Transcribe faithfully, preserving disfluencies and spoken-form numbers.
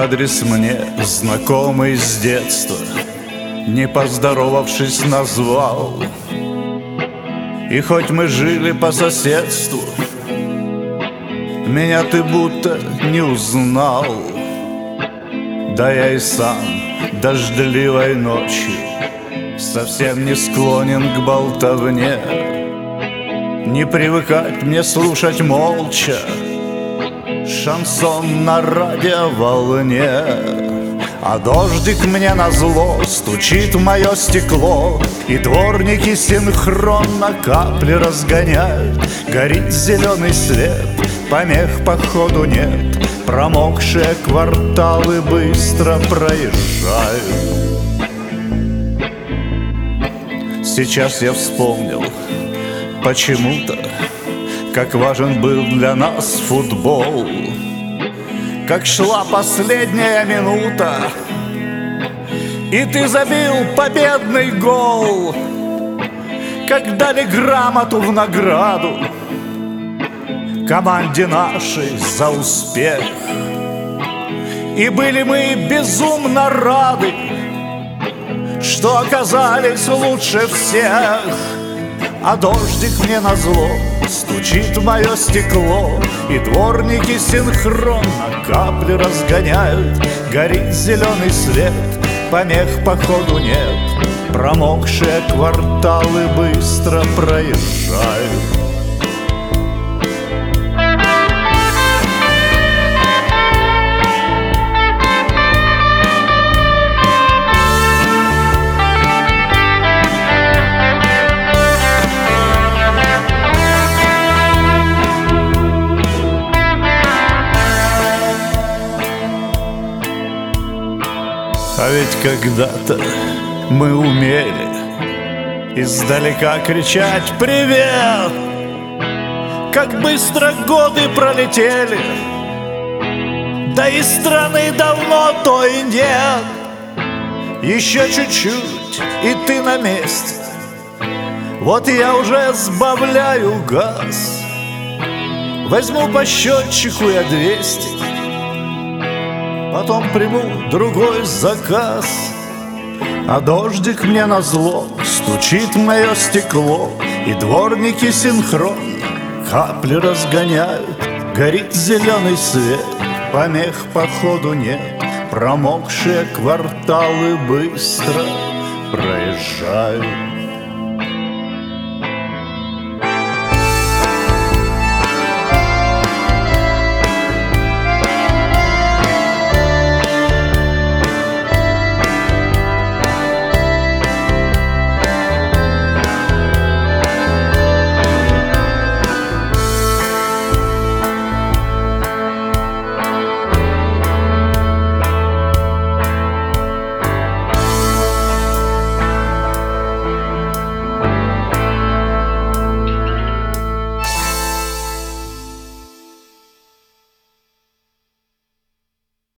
адрес мне знакомый с детства, не поздоровавшись, назвал. И хоть мы жили по соседству, меня ты будто не узнал. Да я и сам дождливой ночью совсем не склонен к болтовне. Не привыкать мне слушать молча шансон на радиоволне. А дождик мне назло стучит в мое стекло, и дворники синхронно капли разгоняют. Горит зеленый свет, помех походу нет, промокшие кварталы быстро проезжают. Сейчас я вспомнил почему-то, как важен был для нас футбол, как шла последняя минута, и ты забил победный гол, как дали грамоту в награду команде нашей за успех. И были мы безумно рады, что оказались лучше всех. А дождик мне назло стучит в мое стекло, и дворники синхронно капли разгоняют. Горит зеленый свет, помех походу нет, промокшие кварталы быстро проезжают. А ведь когда-то мы умели издалека кричать «Привет!». Как быстро годы пролетели, да и страны давно то и нет. Еще чуть-чуть, и ты на месте. Вот я уже сбавляю газ, возьму по счетчику я двести, потом приму другой заказ. А дождик мне назло стучит в мое стекло, и дворники синхронно капли разгоняют. Горит зеленый свет, помех походу нет, промокшие кварталы быстро проезжают.